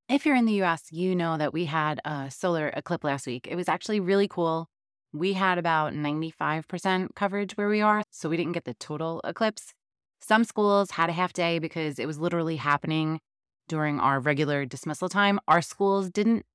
If you're in the US, you know that we had a solar eclipse last week. It was actually really cool. We had about 95% coverage where we are, so we didn't get the total eclipse. Some schools had a half day because it was literally happening during our regular dismissal time. Our schools didn't.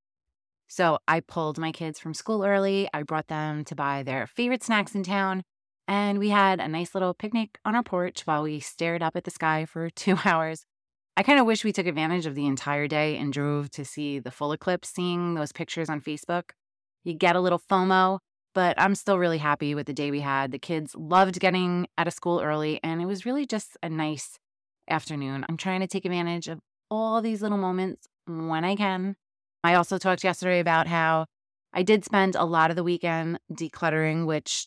So I pulled my kids from school early. I brought them to buy their favorite snacks in town. And we had a nice little picnic on our porch while we stared up at the sky for 2 hours. I kind of wish we took advantage of the entire day and drove to see the full eclipse, seeing those pictures on Facebook. You get a little FOMO, but I'm still really happy with the day we had. The kids loved getting out of school early, and it was really just a nice afternoon. I'm trying to take advantage of all these little moments when I can. I also talked yesterday about how I did spend a lot of the weekend decluttering, which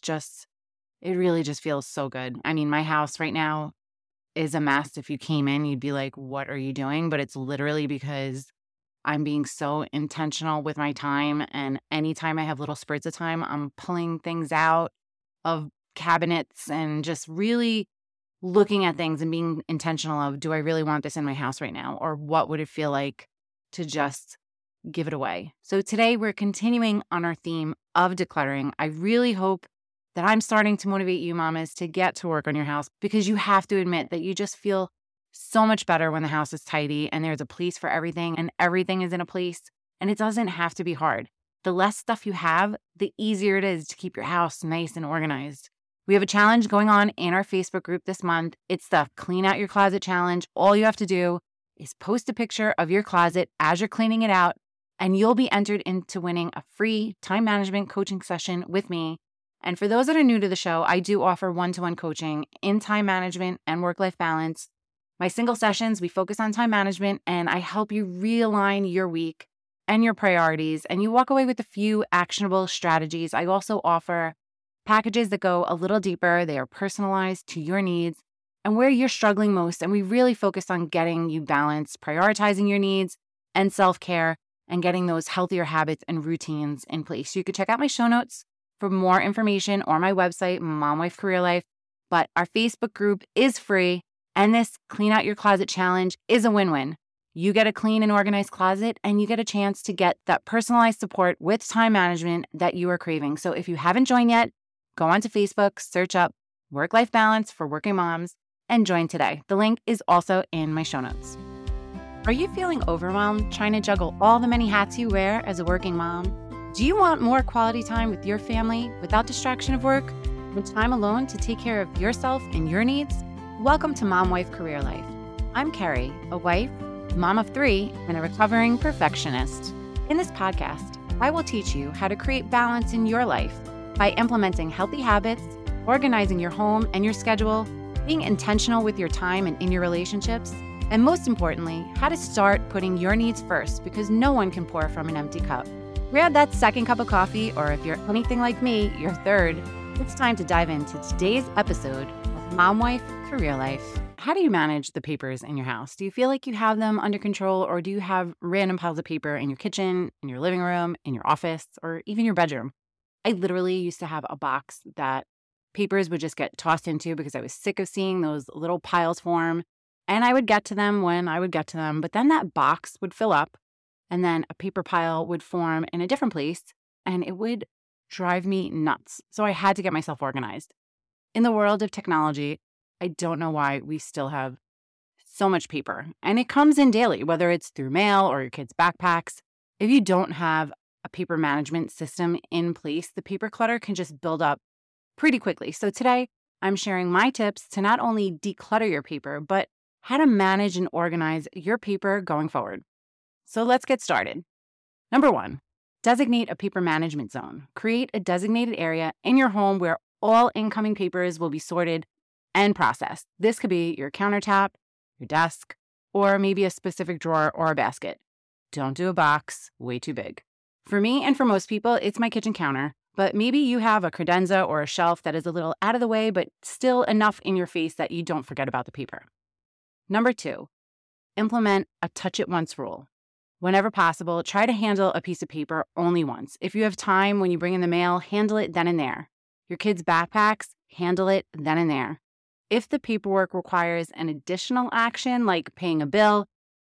it really just feels so good. I mean, my house right now is a mess. If you came in, you'd be like, what are you doing? But it's literally because I'm being so intentional with my time. And anytime I have little spurts of time, I'm pulling things out of cabinets and just really looking at things and being intentional of, do I really want this in my house right now? Or what would it feel like to just give it away? So today we're continuing on our theme of decluttering. I really hope that I'm starting to motivate you mamas to get to work on your house, because you have to admit that you just feel so much better when the house is tidy and there's a place for everything and everything is in a place, and it doesn't have to be hard. The less stuff you have, the easier it is to keep your house nice and organized. We have a challenge going on in our Facebook group this month. It's the Clean Out Your Closet Challenge. All you have to do is post a picture of your closet as you're cleaning it out, and you'll be entered into winning a free time management coaching session with me. And for those that are new to the show, I do offer one-to-one coaching in time management and work-life balance. My single sessions, we focus on time management, and I help you realign your week and your priorities, and you walk away with a few actionable strategies. I also offer packages that go a little deeper. They are personalized to your needs and where you're struggling most, and we really focus on getting you balanced, prioritizing your needs and self-care, and getting those healthier habits and routines in place. You can check out my show notes for more information, or my website, Mom Wife Career Life. But our Facebook group is free, and this Clean Out Your Closet Challenge is a win-win. You get a clean and organized closet, and you get a chance to get that personalized support with time management that you are craving. So if you haven't joined yet, go onto Facebook, search up Work-Life Balance for Working Moms, and join today. The link is also in my show notes. Are you feeling overwhelmed trying to juggle all the many hats you wear as a working mom? Do you want more quality time with your family without distraction of work, and time alone to take care of yourself and your needs? Welcome to Mom Wife Career Life. I'm Carrie, a wife, mom of 3, and a recovering perfectionist. In this podcast, I will teach you how to create balance in your life by implementing healthy habits, organizing your home and your schedule, being intentional with your time and in your relationships, and most importantly, how to start putting your needs first, because no one can pour from an empty cup. Grab that second cup of coffee, or if you're anything like me, your third. It's time to dive into today's episode of Mom Wife Career Life. How do you manage the papers in your house? Do you feel like you have them under control, or do you have random piles of paper in your kitchen, in your living room, in your office, or even your bedroom? I literally used to have a box that papers would just get tossed into because I was sick of seeing those little piles form. And I would get to them when I would get to them, but then that box would fill up, and then a paper pile would form in a different place, and it would drive me nuts. So I had to get myself organized. In the world of technology, I don't know why we still have so much paper, and it comes in daily, whether it's through mail or your kids' backpacks. If you don't have a paper management system in place, the paper clutter can just build up pretty quickly. So today, I'm sharing my tips to not only declutter your paper, but how to manage and organize your paper going forward. So let's get started. Number 1, designate a paper management zone. Create a designated area in your home where all incoming papers will be sorted and processed. This could be your countertop, your desk, or maybe a specific drawer or a basket. Don't do a box, way too big. For me and for most people, it's my kitchen counter, but maybe you have a credenza or a shelf that is a little out of the way, but still enough in your face that you don't forget about the paper. Number 2, implement a touch it once rule. Whenever possible, try to handle a piece of paper only once. If you have time when you bring in the mail, handle it then and there. Your kids' backpacks, handle it then and there. If the paperwork requires an additional action like paying a bill,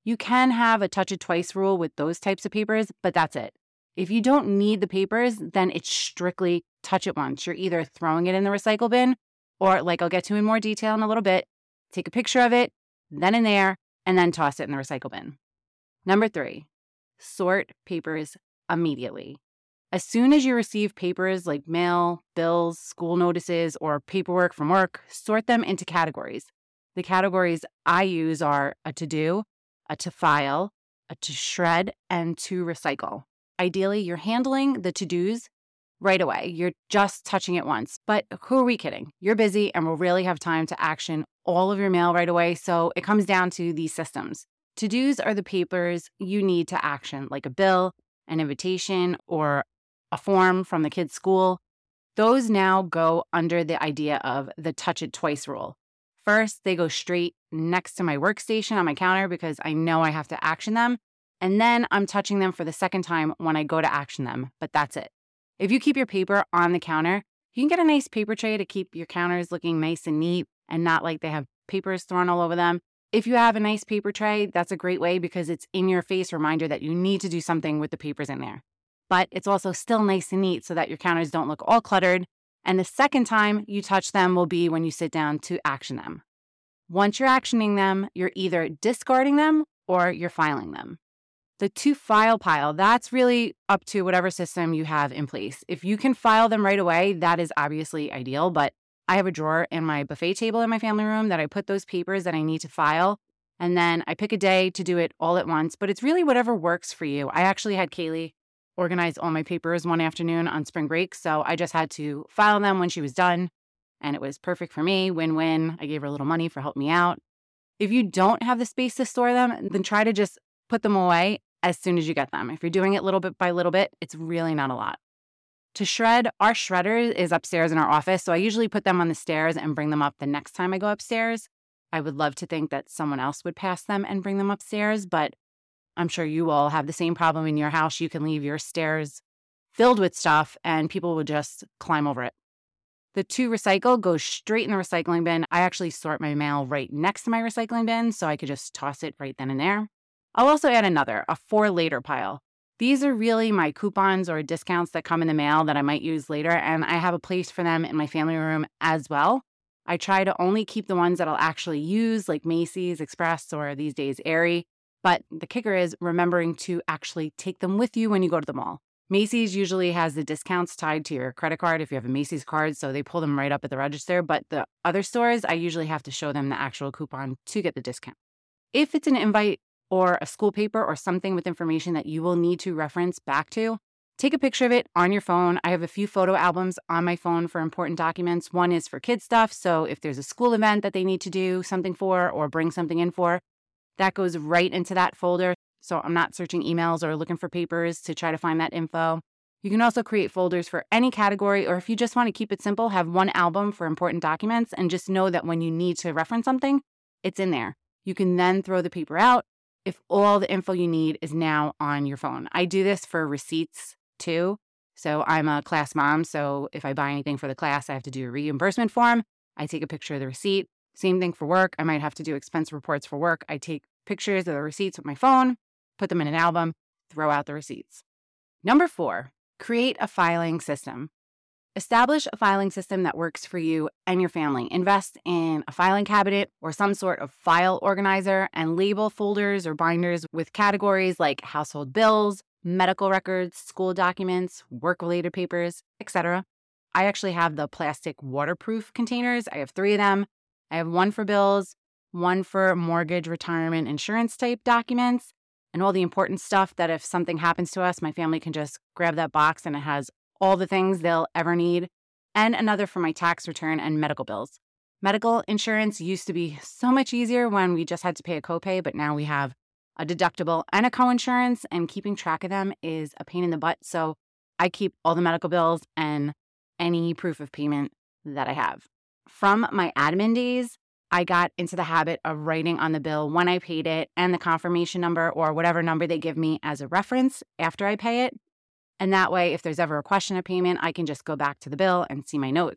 You can have a touch it twice rule with those types of papers, but that's it. If you don't need the papers, then it's strictly touch it once. You're either throwing it in the recycle bin or, like I'll get to in more detail in a little bit, take a picture of it, then and there, and then toss it in the recycle bin. Number 3, sort papers immediately. As soon as you receive papers like mail, bills, school notices, or paperwork from work, sort them into categories. The categories I use are a to-do, a to-file, a to-shred, and to recycle. Ideally, you're handling the to-dos right away. You're just touching it once. But who are we kidding? You're busy and will rarely have time to action all of your mail right away, so it comes down to these systems. To-dos are the papers you need to action, like a bill, an invitation, or a form from the kid's school. Those now go under the idea of the touch it twice rule. First, they go straight next to my workstation on my counter because I know I have to action them. And then I'm touching them for the second time when I go to action them, but that's it. If you keep your paper on the counter, you can get a nice paper tray to keep your counters looking nice and neat and not like they have papers thrown all over them. If you have a nice paper tray, that's a great way because it's in your face reminder that you need to do something with the papers in there. But it's also still nice and neat so that your counters don't look all cluttered. And the second time you touch them will be when you sit down to action them. Once you're actioning them, you're either discarding them or you're filing them. The to-file pile, that's really up to whatever system you have in place. If you can file them right away, that is obviously ideal, but I have a drawer in my buffet table in my family room that I put those papers that I need to file, and then I pick a day to do it all at once, but it's really whatever works for you. I actually had Kaylee organize all my papers one afternoon on spring break, so I just had to file them when she was done, and it was perfect for me, win-win. I gave her a little money for helping me out. If you don't have the space to store them, then try to just put them away as soon as you get them. If you're doing it little bit by little bit, it's really not a lot. To shred, our shredder is upstairs in our office, so I usually put them on the stairs and bring them up the next time I go upstairs. I would love to think that someone else would pass them and bring them upstairs, but I'm sure you all have the same problem in your house. You can leave your stairs filled with stuff and people will just climb over it. The to recycle goes straight in the recycling bin. I actually sort my mail right next to my recycling bin, so I could just toss it right then and there. I'll also add a for later pile. These are really my coupons or discounts that come in the mail that I might use later, and I have a place for them in my family room as well. I try to only keep the ones that I'll actually use, like Macy's, Express, or these days Aerie. But the kicker is remembering to actually take them with you when you go to the mall. Macy's usually has the discounts tied to your credit card if you have a Macy's card, so they pull them right up at the register. But the other stores, I usually have to show them the actual coupon to get the discount. If it's an invite or a school paper or something with information that you will need to reference back to, take a picture of it on your phone. I have a few photo albums on my phone for important documents. One is for kids stuff, so if there's a school event that they need to do something for or bring something in for, that goes right into that folder. So I'm not searching emails or looking for papers to try to find that info. You can also create folders for any category, or if you just want to keep it simple, have one album for important documents and just know that when you need to reference something, it's in there. You can then throw the paper out if all the info you need is now on your phone. I do this for receipts too. So I'm a class mom, so if I buy anything for the class, I have to do a reimbursement form. I take a picture of the receipt. Same thing for work. I might have to do expense reports for work. I take pictures of the receipts with my phone, put them in an album, throw out the receipts. Number 4, create a filing system. Establish a filing system that works for you and your family. Invest in a filing cabinet or some sort of file organizer and label folders or binders with categories like household bills, medical records, school documents, work-related papers, etc. I actually have the plastic waterproof containers. I have 3 of them. I have one for bills, one for mortgage, retirement, insurance type documents, and all the important stuff that if something happens to us, my family can just grab that box and it has all the things they'll ever need, and another for my tax return and medical bills. Medical insurance used to be so much easier when we just had to pay a copay, but now we have a deductible and a coinsurance, and keeping track of them is a pain in the butt. So I keep all the medical bills and any proof of payment that I have. From my admin days, I got into the habit of writing on the bill when I paid it and the confirmation number or whatever number they give me as a reference after I pay it. And that way, if there's ever a question of payment, I can just go back to the bill and see my notes.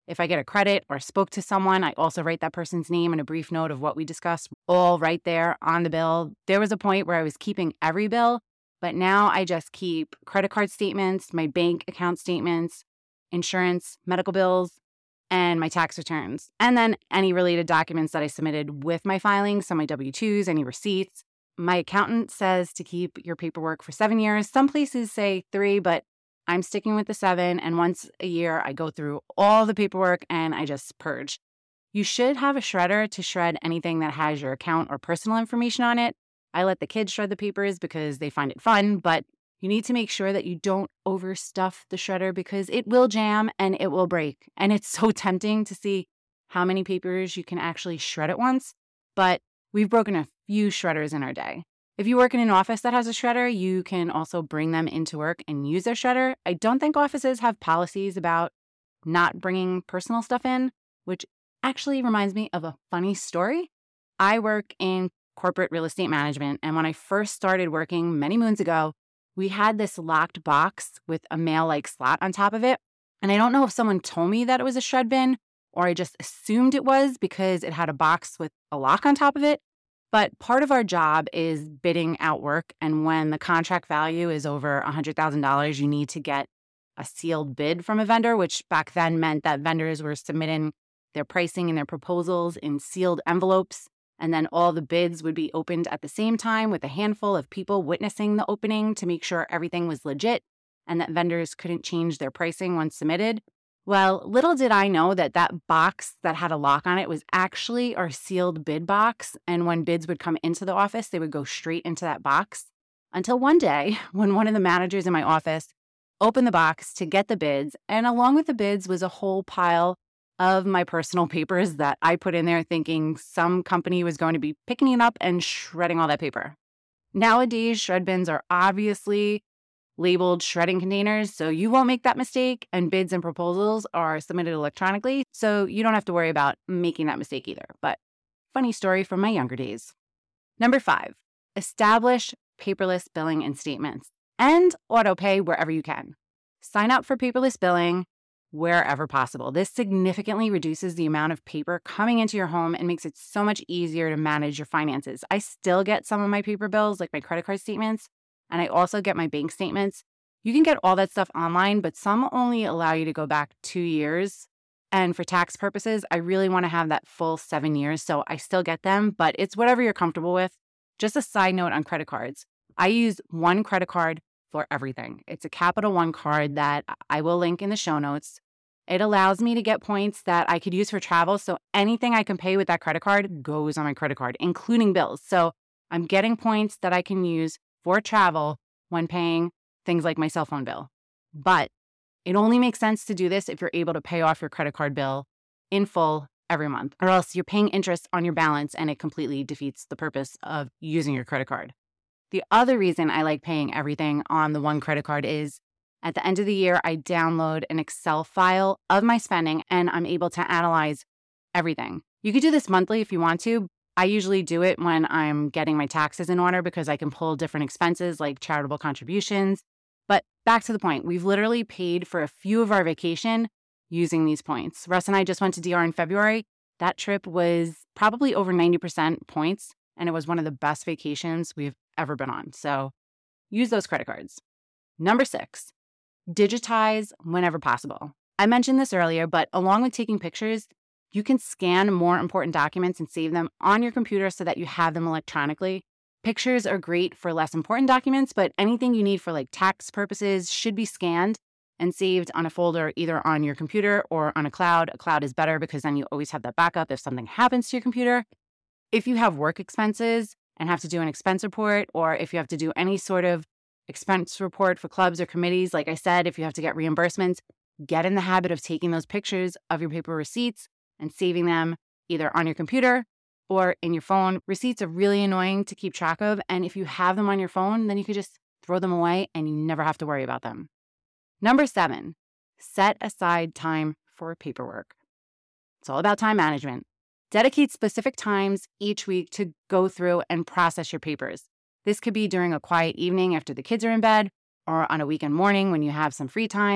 If I get a credit or spoke to someone, I also write that person's name and a brief note of what we discussed, all right there on the bill. There was a point where I was keeping every bill, but now I just keep credit card statements, my bank account statements, insurance, medical bills, and my tax returns. And then any related documents that I submitted with my filing, so my W-2s, any receipts. My accountant says to keep your paperwork for 7 years. Some places say 3, but I'm sticking with the 7. And once a year, I go through all the paperwork and I just purge. You should have a shredder to shred anything that has your account or personal information on it. I let the kids shred the papers because they find it fun, but you need to make sure that you don't overstuff the shredder because it will jam and it will break. And it's so tempting to see how many papers you can actually shred at once, but we've broken a few shredders in our day. If you work in an office that has a shredder, you can also bring them into work and use their shredder. I don't think offices have policies about not bringing personal stuff in, which actually reminds me of a funny story. I work in corporate real estate management, and when I first started working many moons ago, we had this locked box with a mail-like slot on top of it. And I don't know if someone told me that it was a shred bin or I just assumed it was because it had a box with a lock on top of it. But part of our job is bidding out work. And when the contract value is over $100,000, you need to get a sealed bid from a vendor, which back then meant that vendors were submitting their pricing and their proposals in sealed envelopes. And then all the bids would be opened at the same time with a handful of people witnessing the opening to make sure everything was legit and that vendors couldn't change their pricing once submitted. Well, little did I know that that box that had a lock on it was actually our sealed bid box. And when bids would come into the office, they would go straight into that box. Until one day, when one of the managers in my office opened the box to get the bids, and along with the bids was a whole pile of my personal papers that I put in there thinking some company was going to be picking it up and shredding all that paper. Nowadays, shred bins are obviously labeled shredding containers, so you won't make that mistake, and bids and proposals are submitted electronically, so you don't have to worry about making that mistake either. But funny story from my younger days. Number 5, establish paperless billing and statements and auto pay wherever you can. Sign up for paperless billing wherever possible. This significantly reduces the amount of paper coming into your home and makes it so much easier to manage your finances. I still get some of my paper bills, like my credit card statements, and I also get my bank statements. You can get all that stuff online, but some only allow you to go back 2 years. And for tax purposes, I really want to have that full 7 years, so I still get them, but it's whatever you're comfortable with. Just a side note on credit cards. I use one credit card for everything. It's a Capital One card that I will link in the show notes. It allows me to get points that I could use for travel, so anything I can pay with that credit card goes on my credit card, including bills. So I'm getting points that I can use for travel when paying things like my cell phone bill. But it only makes sense to do this if you're able to pay off your credit card bill in full every month, or else you're paying interest on your balance and it completely defeats the purpose of using your credit card. The other reason I like paying everything on the one credit card is at the end of the year, I download an Excel file of my spending and I'm able to analyze everything. You could do this monthly if you want to. I usually do it when I'm getting my taxes in order because I can pull different expenses like charitable contributions. But back to the point, we've literally paid for a few of our vacation using these points. Russ and I just went to DR in February. That trip was probably over 90% points, and it was one of the best vacations we've ever been on. So use those credit cards. Number 6, digitize whenever possible. I mentioned this earlier, but along with taking pictures, you can scan more important documents and save them on your computer so that you have them electronically. Pictures are great for less important documents, but anything you need for like tax purposes should be scanned and saved on a folder either on your computer or on a cloud. A cloud is better because then you always have that backup if something happens to your computer. If you have work expenses and have to do an expense report, or if you have to do any sort of expense report for clubs or committees, like I said, if you have to get reimbursements, get in the habit of taking those pictures of your paper receipts and saving them either on your computer or in your phone. Receipts are really annoying to keep track of, and if you have them on your phone, then you could just throw them away and you never have to worry about them. Number 7, set aside time for paperwork. It's all about time management. Dedicate specific times each week to go through and process your papers. This could be during a quiet evening after the kids are in bed, or on a weekend morning when you have some free time.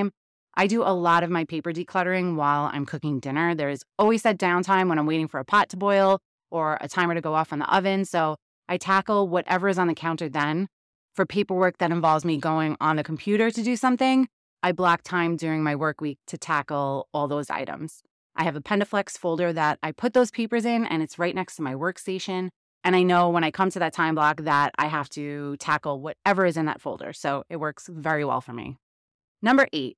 I do a lot of my paper decluttering while I'm cooking dinner. There's always that downtime when I'm waiting for a pot to boil or a timer to go off on the oven. So I tackle whatever is on the counter then. For paperwork that involves me going on the computer to do something, I block time during my work week to tackle all those items. I have a Pendaflex folder that I put those papers in, and it's right next to my workstation. And I know when I come to that time block that I have to tackle whatever is in that folder. So it works very well for me. Number 8,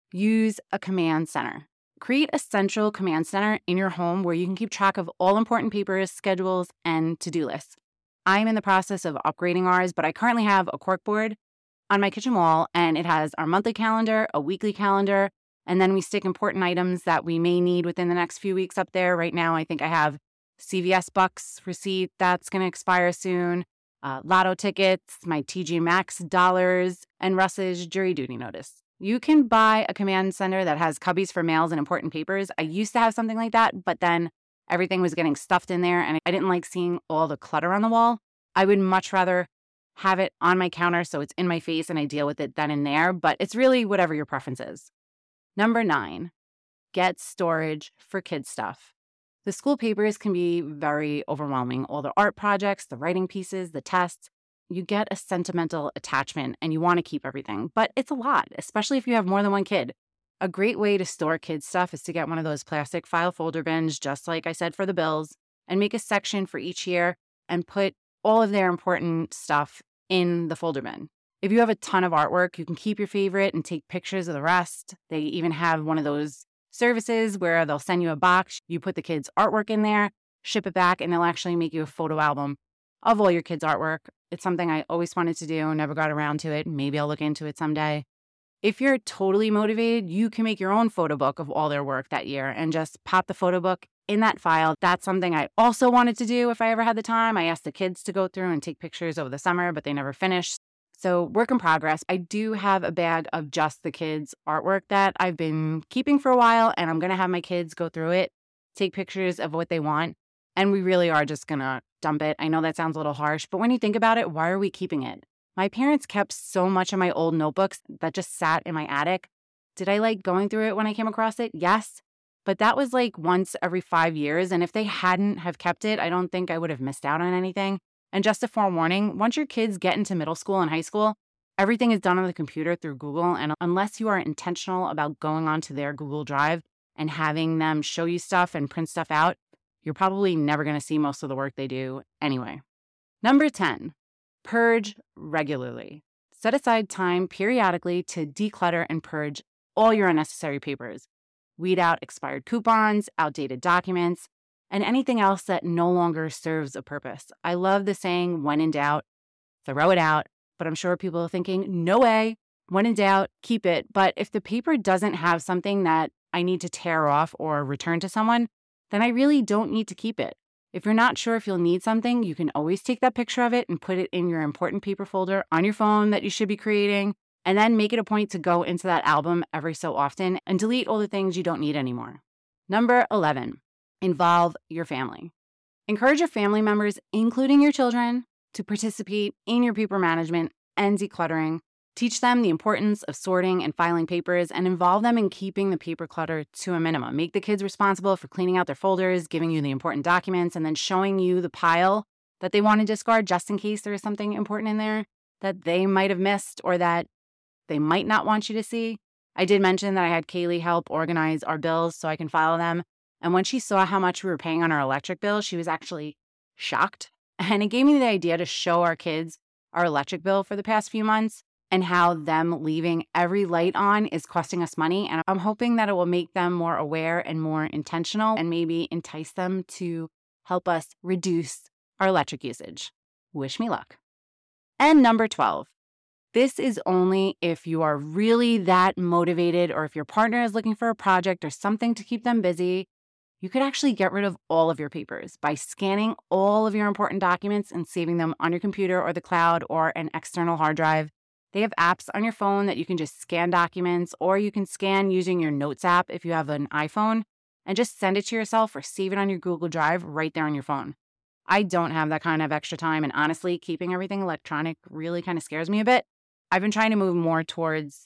use a command center. Create a central command center in your home where you can keep track of all important papers, schedules, and to-do lists. I'm in the process of upgrading ours, but I currently have a corkboard on my kitchen wall, and it has our monthly calendar, a weekly calendar, and then we stick important items that we may need within the next few weeks up there. Right now, I think I have CVS Bucks receipt that's going to expire soon, lotto tickets, my TG Maxx dollars, and Russ's jury duty notice. You can buy a command center that has cubbies for mails and important papers. I used to have something like that, but then everything was getting stuffed in there, and I didn't like seeing all the clutter on the wall. I would much rather have it on my counter so it's in my face and I deal with it then and there, but it's really whatever your preference is. Number 9, get storage for kids' stuff. The school papers can be very overwhelming. All the art projects, the writing pieces, the tests. You get a sentimental attachment and you want to keep everything, but it's a lot, especially if you have more than one kid. A great way to store kids' stuff is to get one of those plastic file folder bins, just like I said for the bills, and make a section for each year and put all of their important stuff in the folder bin. If you have a ton of artwork, you can keep your favorite and take pictures of the rest. They even have one of those services where they'll send you a box, you put the kids' artwork in there, ship it back, and they'll actually make you a photo album of all your kids' artwork. It's something I always wanted to do, never got around to it. Maybe I'll look into it someday. If you're totally motivated, you can make your own photo book of all their work that year and just pop the photo book in that file. That's something I also wanted to do if I ever had the time. I asked the kids to go through and take pictures over the summer, but they never finished. So work in progress. I do have a bag of just the kids' artwork that I've been keeping for a while, and I'm going to have my kids go through it, take pictures of what they want, and we really are just going to dump it. I know that sounds a little harsh, but when you think about it, why are we keeping it? My parents kept so much of my old notebooks that just sat in my attic. Did I like going through it when I came across it? Yes. But that was like once every 5 years. And if they hadn't have kept it, I don't think I would have missed out on anything. And just a forewarning, once your kids get into middle school and high school, everything is done on the computer through Google. And unless you are intentional about going onto their Google Drive and having them show you stuff and print stuff out, you're probably never going to see most of the work they do anyway. Number 10. Purge regularly. Set aside time periodically to declutter and purge all your unnecessary papers. Weed out expired coupons, outdated documents, and anything else that no longer serves a purpose. I love the saying, when in doubt, throw it out, but I'm sure people are thinking, no way, when in doubt, keep it. But if the paper doesn't have something that I need to tear off or return to someone, then I really don't need to keep it. If you're not sure if you'll need something, you can always take that picture of it and put it in your important paper folder on your phone that you should be creating, and then make it a point to go into that album every so often and delete all the things you don't need anymore. Number 11, involve your family. Encourage your family members, including your children, to participate in your paper management and decluttering. Teach them the importance of sorting and filing papers and involve them in keeping the paper clutter to a minimum. Make the kids responsible for cleaning out their folders, giving you the important documents, and then showing you the pile that they want to discard just in case there is something important in there that they might have missed or that they might not want you to see. I did mention that I had Kaylee help organize our bills so I can file them. And when she saw how much we were paying on our electric bill, she was actually shocked. And it gave me the idea to show our kids our electric bill for the past few months and how them leaving every light on is costing us money. And I'm hoping that it will make them more aware and more intentional and maybe entice them to help us reduce our electric usage. Wish me luck. And number 12. This is only if you are really that motivated or if your partner is looking for a project or something to keep them busy. You could actually get rid of all of your papers by scanning all of your important documents and saving them on your computer or the cloud or an external hard drive. They have apps on your phone that you can just scan documents, or you can scan using your Notes app if you have an iPhone and just send it to yourself or save it on your Google Drive right there on your phone. I don't have that kind of extra time, and honestly, keeping everything electronic really kind of scares me a bit. I've been trying to move more towards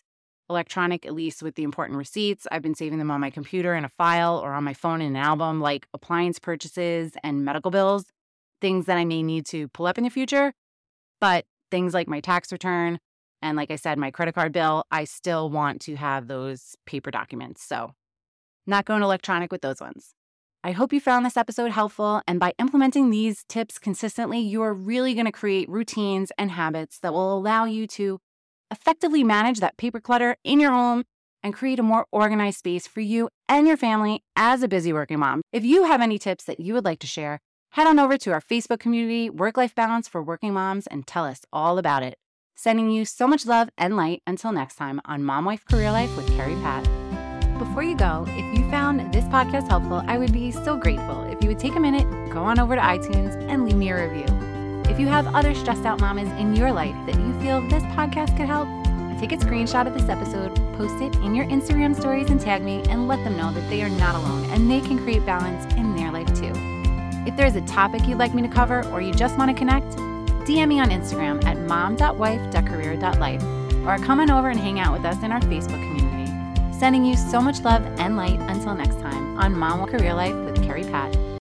electronic, at least with the important receipts. I've been saving them on my computer in a file or on my phone in an album, like appliance purchases and medical bills, things that I may need to pull up in the future. But things like my tax return and, like I said, my credit card bill, I still want to have those paper documents. So not going electronic with those ones. I hope you found this episode helpful, and by implementing these tips consistently, you are really going to create routines and habits that will allow you to effectively manage that paper clutter in your home and create a more organized space for you and your family as a busy working mom. If you have any tips that you would like to share, head on over to our Facebook community, Work-Life Balance for Working Moms, and tell us all about it. Sending you so much love and light until next time on Mom Wife Career Life with Carrie Pat. Before you go, if you found this podcast helpful, I would be so grateful if you would take a minute, go on over to iTunes, and leave me a review. If you have other stressed out mamas in your life that you feel this podcast could help, take a screenshot of this episode, post it in your Instagram stories and tag me, and let them know that they are not alone and they can create balance in their life too. If there's a topic you'd like me to cover or you just want to connect, DM me on Instagram at mom.wife.career.life or come on over and hang out with us in our Facebook community. Sending you so much love and light until next time on Mom Career Life with Carrie Pat.